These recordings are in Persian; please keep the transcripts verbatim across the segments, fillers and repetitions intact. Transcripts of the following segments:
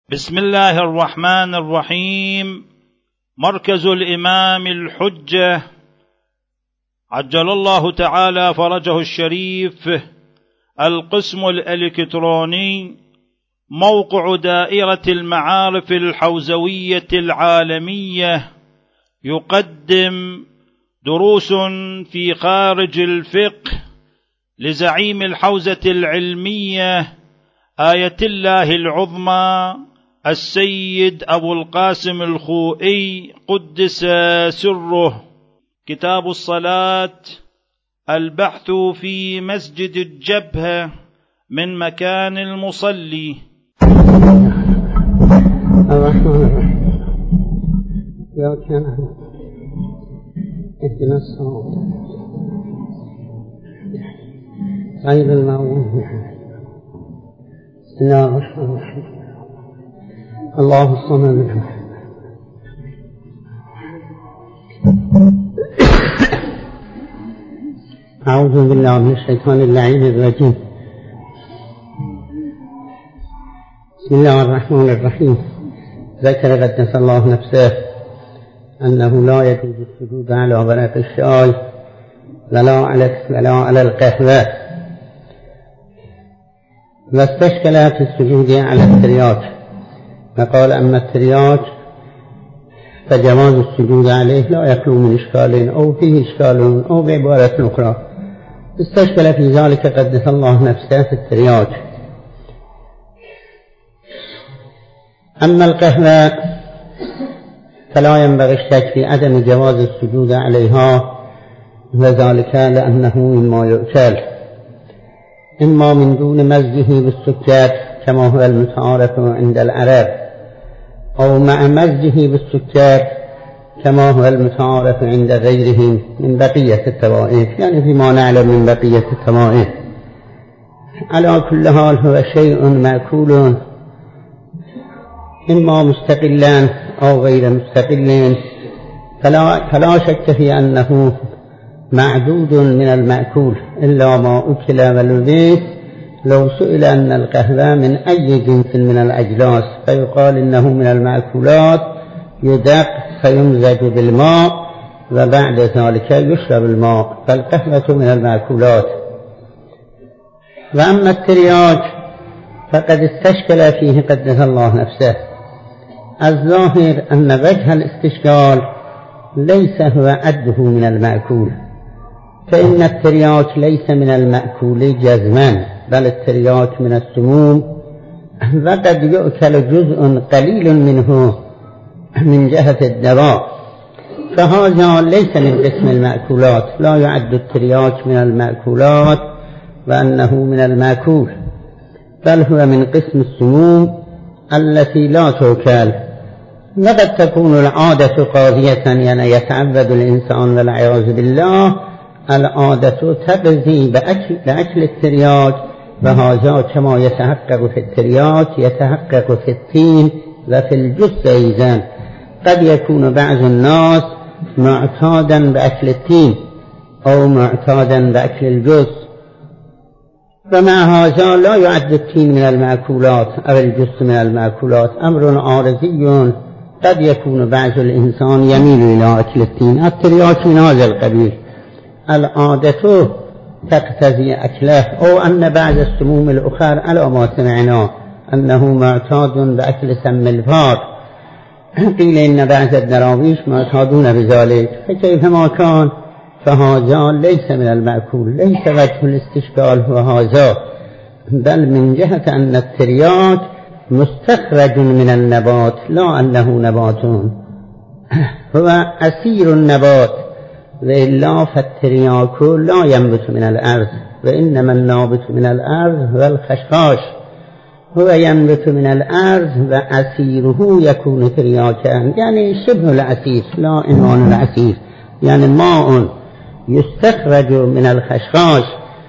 بسم الله الرحمن الرحيم. مركز الإمام الحجة عجل الله تعالى فرجه الشريف، القسم الإلكتروني، موقع دائرة المعارف الحوزوية العالمية، يقدم دروس في خارج الفقه لزعيم الحوزة العلمية آية الله العظمى السيد أبو القاسم الخوئي قدس سره. كتاب الصلاة، البحث في مسجد الجبهة من مكان المصلي. الرحمن الرحيم. يا كان اهدنا الصراط غير المغضوب. بسم الله الرحمن الرحيم. الله الصمد. أعوذ بالله من الشيطان اللعين الرجيم. بسم الله الرحمن الرحيم. ذكر قدس الله نفسه أنه لا يجوز السجود على ورق الشاي ولا على ولا على القهوة، واستشكل في السجود على الترياك، فقال أما الترياك فجواز السجود عليه لا يخلو من إشكال أو فيه إشكال، أو بعبارة أخرى استشكل في ذلك قدس الله نفسه في الترياك. أما القهوة فلا ينبغي الشك في عدم جواز السجود عليها، وذلك لأنه مما يؤكل، إما من دون مزجه بالسكر كما هو المتعارف عند العرب، أو مع مزجه بالسكر كما هو المتعارف عند غيرهم من بقية الطوائف، يعني فيما نعلم من بقية الطوائف. على كل حال هو شيء مأكول، إما مستقلا أو غير مستقل، فلا, فلا شك في أنه معدود من المأكول إلا ما أكل ولبس. لو سئل أن القهوة من أي جنس من الأجلاس فيقال إنه من المأكولات، يدق فيمزج بالماء وبعد ذلك يشرب الماء، فالقهوة من المأكولات. وأما الترياك فقد استشكل فيه قدس الله نفسه. الظاهر أن وجه الاستشكال ليس هو عده من المأكول، فإن الترياك ليس من المأكول جزما، بل الترياك من السموم، وقد يؤكل جزء قليل منه من جهة الدواء، فهذا ليس من قسم المأكولات، لا يعد الترياك من المأكولات وأنه من المأكول، بل هو من قسم السموم التي لا تؤكل. وقد تكون العادة قاضية، يعني يتعبد الإنسان والعياذ بالله العادة تقضي بأكل, بأكل الترياك، وهذا كما يتحقق في الترياك يتحقق في التين وفي الجث أيضا. قد يكون بعض الناس معتادا بأكل التين أو معتادا بأكل الجث، فمع هذا لا يعد التين من المأكولات أو الجث من المأكولات، أمر عارضي. قد يكون بعض الإنسان يميل إلى أكل التين. الترياك من هذا القبيل، العادة تقتضي أكله، أو أن بعض السموم الأخرى على ما سمعنا أنه معتاد بأكل سم الفار، قيل إن بعض الدراويش معتادون بذلك، فكيفما كان فهذا ليس من المأكول. ليس وجه الاستشكال هو هذا، بل من جهة أن الترياك مستخرج من النبات، لا أنه نبات، هو أسير النبات، وإلا فالترياك لا ينبت من الأرض، وإنما النابت من الأرض هو الخشخاش، هو ينبت من الأرض وأسيره يكون ترياكا، يعني شبه الأسير لا عنوان الأسير، يعني ماء يستخرج من الخشخاش،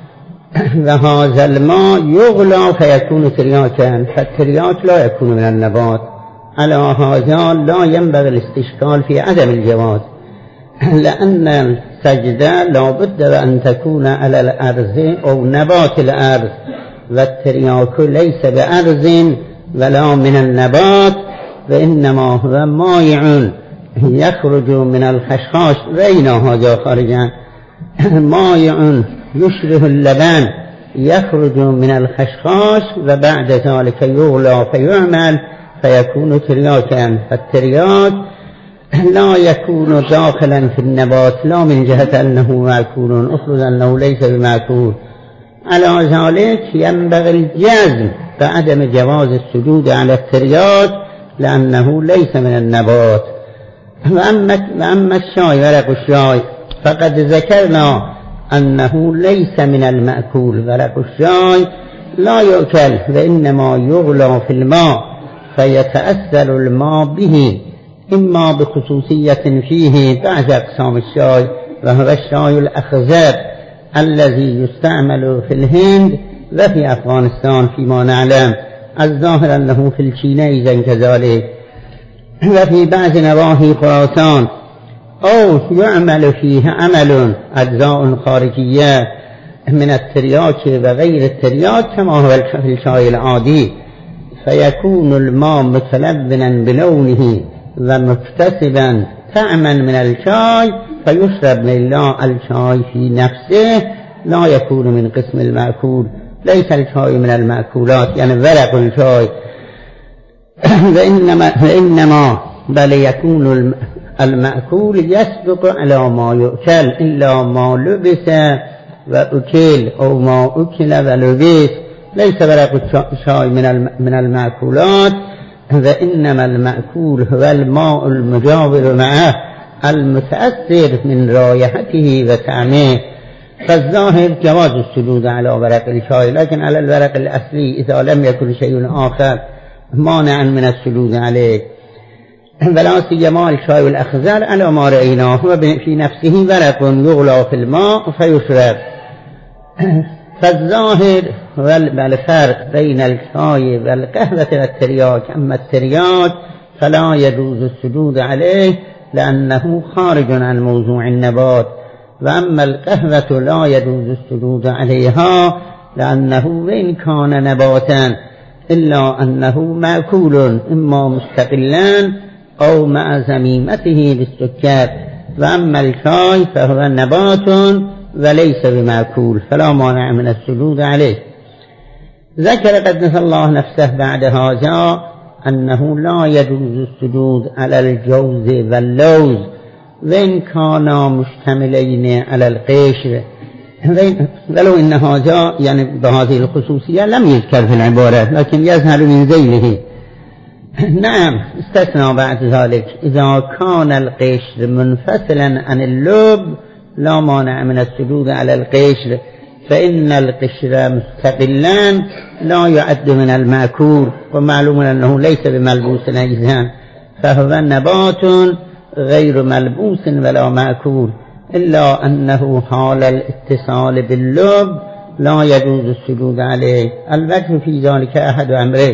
وهذا الماء يغلى فيكون ترياكا، فالترياك لا يكون من النبات. على هذا لا ينبغي الاستشكال في عدم الجواز، لأن السجدة لا بد أن تكون على الأرض أو نبات الأرض، والترياك ليس بأرض ولا من النبات وإنما هو مائع يخرج من الخشخاش رأينا هذا خارجا مائع يشبه اللبن يخرج من الخشخاش وبعد ذلك يغلى فيعمل فيكون ترياكا. فالترياك لا يكون داخلا في النبات لا من جهة أنه مأكول أخرج أنه ليس بمأكول. على ذلك ينبغي الجزم بعدم جواز السجود على الترياك لأنه ليس من النبات. وأما الشاي ورق الشاي فقد ذكرنا أنه ليس من المأكول. ورق الشاي لا يؤكل وإنما يغلى في الماء فيتأثر الماء به إما بخصوصية فيه بعض أقسام الشاي وهو الشاي الأخضر الذي يستعمل في الهند وفي أفغانستان فيما نعلم، الظاهر أنه في الصين أيضا كذلك وفي بعض نواحي خراسان، أو يعمل فيه عمل أجزاء خارجية من الترياك وغير الترياك كما هو في الشاي العادي، فيكون الماء متلبنا بلونه ومكتسبا طعما من الشاي فيشرب من الماء الشاي في نفسه لا يكون من قسم المأكول. ليس الشاي من المأكولات يعني ورق الشاي وإنما, وإنما بل يكون المأكول يسبق على ما يؤكل إلا ما لبس وأكل أو ما أكل ولبس. ليس ورق الشاي من المأكولات وإنما المأكول هو الماء المجاور معه المتأثر من رائحته وطعمه. فالظاهر جواز السجود على ورق الشاي، لكن على الورق الأصلي إذا لم يكن شيء آخر مانعا من السجود عليه. ولا سيما الشاي الأخضر على ما رأيناه هو في نفسه ورق يغلى في الماء فيشرب. فالظاهر هو الفرق بين الشاي والقهوة والترياك. أما الترياك فلا يجوز السجود عليه لأنه خارج عن موضوع النبات، وأما القهوة لا يجوز السجود عليها لأنه وإن كان نباتا إلا أنه مأكول إما مستقلا أو مع زميمته بالسكر. وأما الشاي فهو نبات وليس بمأكول فلا مانع من السجود عليه. ذكر قدس الله نفسه بعد هذا أنه لا يجوز السجود على الجوز واللوز وإن كانا مشتملين على القشر، ولو إن هذا يعني بهذه الخصوصية لم يذكر في العبارة لكن يظهر من ذيله. نعم استثنى بعد ذلك إذا كان القشر منفصلا عن اللب لا مانع من السجود على القشر، فإن القشر مستقلا لا يعد من المأكول ومعلوم أنه ليس بملبوس أيضا، فهو نبات غير ملبوس ولا مأكول، إلا أنه حال الاتصال باللب لا يجوز السجود عليه. الوجه في ذلك أحد أمرين: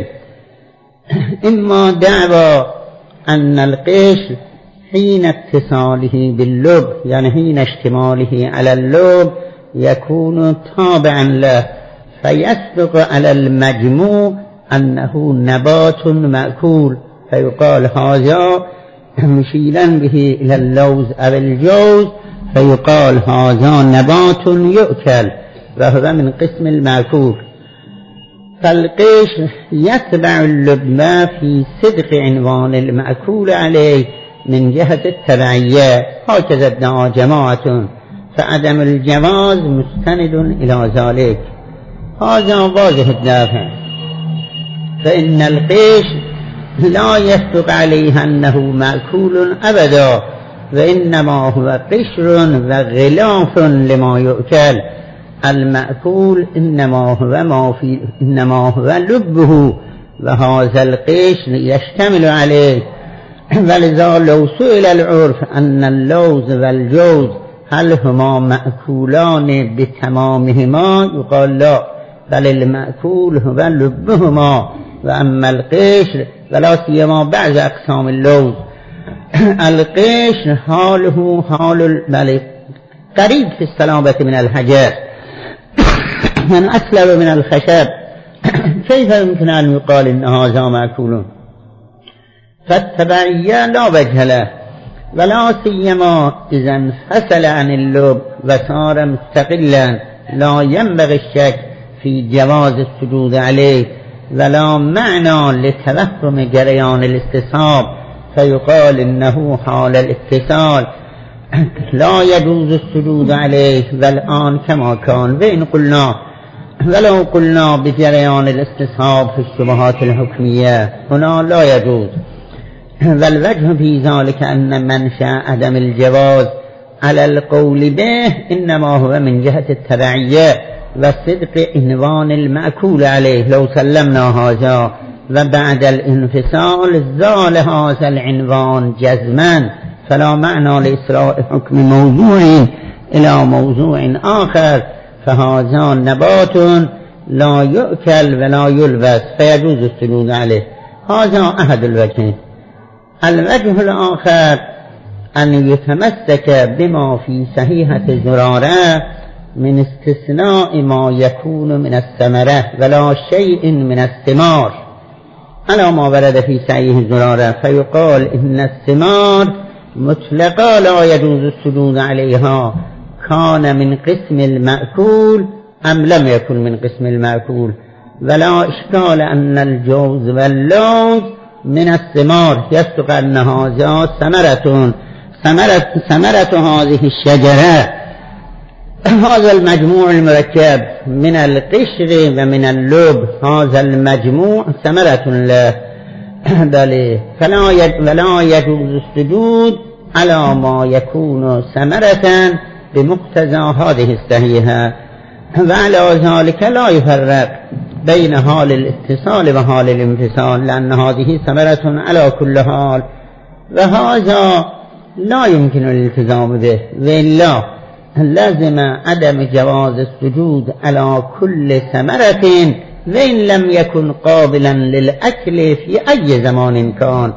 إما دعوى أن القشر حين اتصاله باللب يعني حين اشتماله على اللب يكون تابعا له فيسبق على المجموع أنه نبات مأكول فيقال هذا مشيلا به إلى اللوز أو الجوز فيقال هذا نبات يؤكل وهو من قسم المأكول. فالقشر يتبع اللبن في صدق عنوان المأكول عليه من جهة التبعية، هكذا ادعى جماعة، فعدم الجواز مستند إلى ذلك. هذا واضح الدافع، فإن القشر لا يصدق عليه أنه مأكول أبدا، وإنما هو قشر وغلاف لما يؤكل. المأكول إنما هو ما في إنما هو لبه، وهذا القشر يشتمل عليه. ولذا لو سئل العرف أن اللوز والجوز هل هما مأكولان بتمامهما يقال لا، بل المأكول هو لبهما، وأما القشر ولا سيما بعض أقسام اللوز القشر حاله حال الملك قريب في السلامة من الحجر من أسلب من الخشب كيف يمكن أن يقال إن هذا مأكول؟ فالتبعية لا وجه له، ولا سيما إذا انفصل عن اللب وصار مستقلا لا ينبغي الشك في جواز السجود عليه، ولا معنى لتوهم جريان الاستصحاب فيقال إنه حال الاتصال لا يجوز السجود عليه. والآن كما كان وإن قلنا ولو قلنا بجريان الاستصحاب في الشبهات الحكمية هنا لا يجوز. والوجه في ذلك أن منشأ عدم الجواز على القول به إنما هو من جهة التبعية وصدق عنوان المأكول عليه. لو سلمنا هذا وبعد الانفصال زال هذا العنوان جزما فلا معنى لإسراء حكم موضوع إلى موضوع آخر، فهذا نبات لا يؤكل ولا يلبس فيجوز السجود عليه. هذا أحد الوجهين. الوجه الآخر أن يتمسك بما في صحيحة زرارة من استثناء ما يكون من الثمرة ولا شيء من الثمار على ما ورد في صحيح زرارة، فيقال إن الثمار مطلقا لا يجوز السجود عليها كان من قسم المأكول أم لم يكن من قسم المأكول. ولا إشكال أن الجوز واللوز من الثمار، يصدق أن هذا ثمرة ثمرة ثمرة هذه الشجرة. هذا المجموع المركب من القشر ومن اللب، هذا المجموع ثمرة له بل فلا يجوز السجود على ما يكون ثمرة بمقتضى هذه الصحيحة. وعلى ذلك لا يفرق بين حال الاتصال وحال الانفصال، لأن هذه ثمرة على كل حال، وهذا لا يمكن الالتزام به، وإلا لازم عدم جواز السجود على كل ثمرة وإن لم يكن قابلا للأكل في أي زمان كان.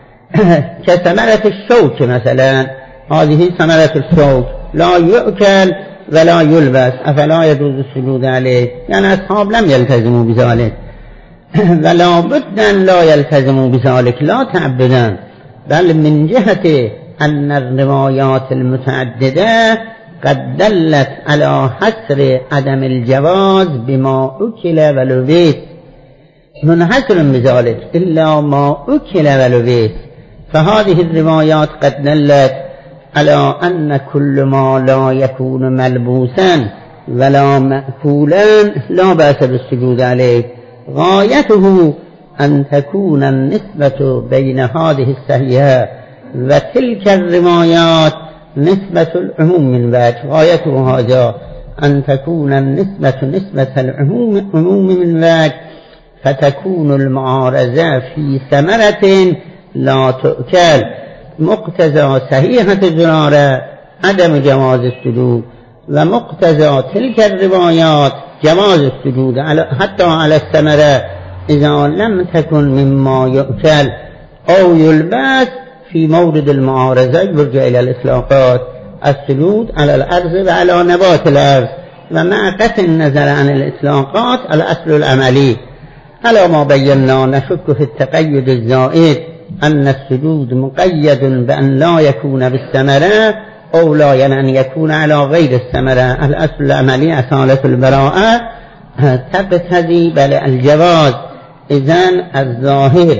كثمرة الشوك مثلا، هذه ثمرة الشوك لا يؤكل ولا يلبس، أفلا يجوز السجود عليه؟ يعني أصحاب لم يلتزموا بذلك، ولا بد أن لا يلتزموا بذلك لا تعبدا، بل من جهة أن الروايات المتعددة قد دلت على حصر عدم الجواز بما أكل ولبس، منحصر بذلك إلا ما أكل ولبس. فهذه الروايات قد دلت على أن كل ما لا يكون ملبوسا ولا مأكولا لا بأس بالسجود عليه. غايته أن تكون النسبة بين هذه الصحيحة وتلك الروايات نسبة العموم من وجه، غايته هذا أن تكون النسبة نسبة العموم من وجه، فتكون المعارضة في ثمرة لا تؤكل. مقتضى صحيحة الزرارة عدم جواز السجود، ومقتضى تلك الروايات جواز السجود على حتى على الثمرة إذا لم تكن مما يؤكل أو يلبس. في مورد المعارضة يرجع إلى الإطلاقات السجود على الأرض وعلى نبات الأرض، ومع قطع النظر عن الإطلاقات الأصل العملي على ما بينا. نشك في التقيد الزائد أن السجود مقيد بأن لا يكون بالثمرة أو لا، يعني أن يكون على غير الثمرة. الأصل العملي أصالة البراءة تقتضي بل الجواز. إذن الظاهر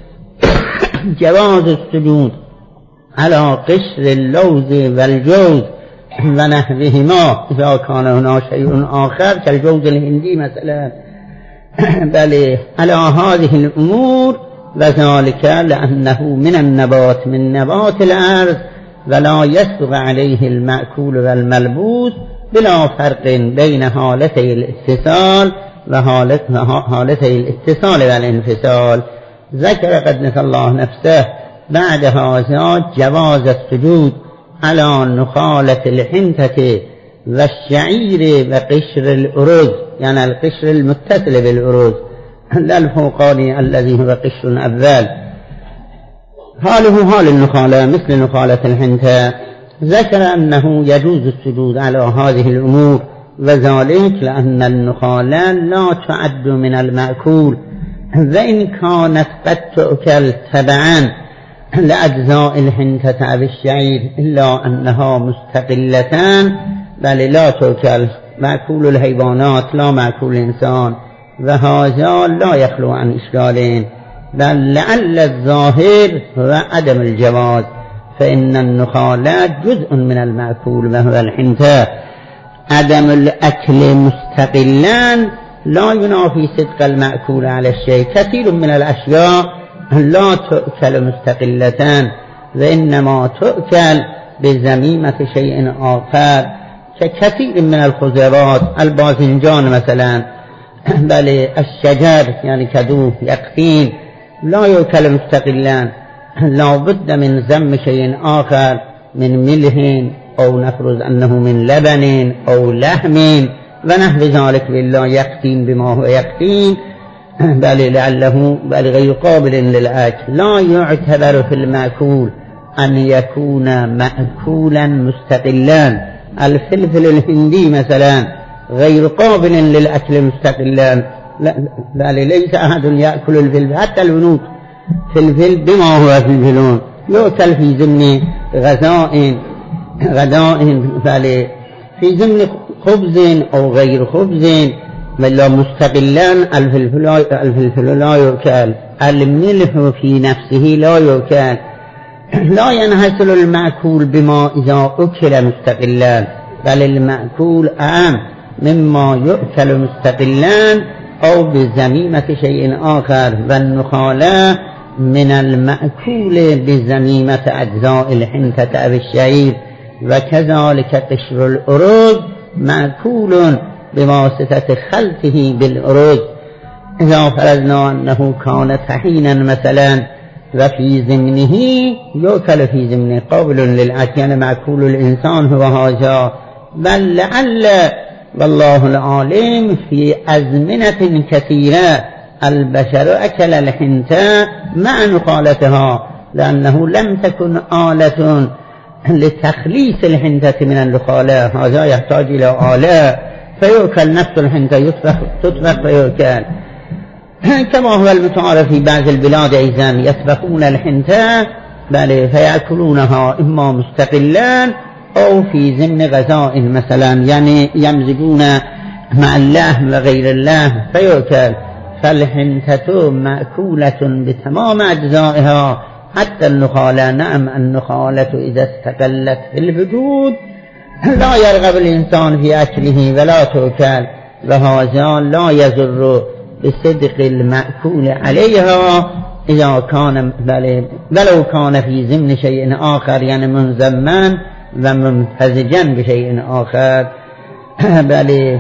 جواز السجود على قشر اللوز والجوز ونحوهما إذا كان هنا شيء آخر كالجوز الهندي مثلا، بل على هذه الأمور، وذلك لأنه من النبات من نبات الأرض ولا يسبق عليه المأكول والملبوس بلا فرق بين حالتي الاتصال وحالتي الاتصال والانفصال. ذكر قدس الله نفسه بعد هذا جواز السجود على نخالة الحنطة والشعير وقشر الأرز، يعني القشر المتصل بالأرز لا الفوقاني الذي هو قشر أبذال، حاله حال النخالة مثل نخالة الحنطة. ذكر أنه يجوز السجود على هذه الأمور وذلك لأن النخال لا تعد من المأكول وإن كانت قد تؤكل تبعا لأجزاء الحنطة أو الشعير إلا أنها مستقلتان بل لا تؤكل مأكول الحيوانات لا مأكول الإنسان، وهذا لا يخلو عن إشكالين، بل لعل الظاهر هو عدم الجواز، فإن النخالات جزء من المأكول وهو الحنطة. عدم الأكل مستقلان لا ينافي صدق المأكول على الشيء. كثير من الأشياء لا تؤكل مستقلتان وإنما تؤكل بزميمة شيء آخر، ككثير من الخضروات الباذنجان مثلا، بل الشجر يعني كدو يقطين لا يؤكل مستقلان، لا بد من زم شيء آخر من ملح أو نفرض أنه من لبن أو لحم ونحو ذلك، بالله يقطين بما هو يقطين بل لعله بل غير قابل للأكل. لا يعتبر في المأكول أن يكون مأكولا مستقلا. الفلفل الهندي مثلا غير قابل للأكل مستقلا، بل ليس أحد يأكل الفلفل، حتى الهنود فلفل بما هو فلفلون يؤكل في ضمن غذاء غذاء بل في ضمن خبز أو غير خبز، بل مستقلان. الفلفل الفلفل لا يؤكل، الملح في نفسه لا يؤكل. لا ينحصر المأكول بما إذا أكل مستقلان، بل المأكول أعم مما يؤكل مستقلان أو بزميمة شيء آخر، والنخالة من المأكول بزميمة أجزاء الحنطة أو الشعير، وكذلك قشر الأرز مأكول بواسطة خلطه بالأرز. إذا فرضنا أنه كان طحينا مثلا وفي ضمنه يؤكل في ضمنه قابل للأكل، يعني مأكول الإنسان هو هذا، بل لعل والله العالم في أزمنة كثيرة البشر أكل الحنطة مع نخالتها، لأنه لم تكن آلة لتخليص الحنطة من النخالة، هذا يحتاج إلى آلة فيؤكل نفس الحنطة يطبخ تطبخ فيؤكل، كما هو المتعارف في بعض البلاد أيضا يطبخون الحنطة بل فيأكلونها إما مستقلان أو في ضمن غذاء مثلا، يعني يمزجون مع اللحم وغير اللحم فيؤكل. فالحنطة مأكولة بتمام أجزائها حتى النخالة. نعم النخالة إذا استقلت في الوجود لا يرغب الإنسان في أكله ولا تؤكل، وهذا لا يضر بصدق المأكول عليها إذا كان ولو كان في ضمن شيء آخر، يعني منزما وممتزجا بشيء آخر. بل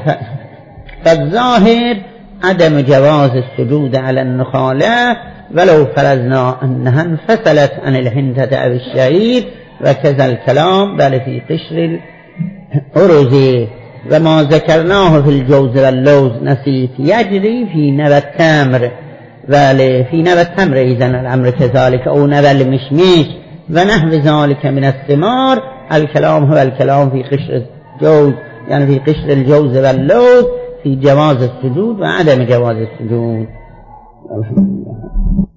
فالظاهر عدم جواز السجود على النخالة ولو فرضنا أنها انفصلت عن الحنطة أو الشعير، وكذا الكلام بل في قشر الأرز. وما ذكرناه في الجوز واللوز نسيت يجري في نبى التمر، بل في نبى التمر إذن الأمر كذلك، أو نبى المشمش ونحو ذلك من الثمار. الكلام هو الكلام في قشر الجوز، يعني في قشر الجوز واللوز في جواز السجود وعدم جواز السجود. الحمد لله.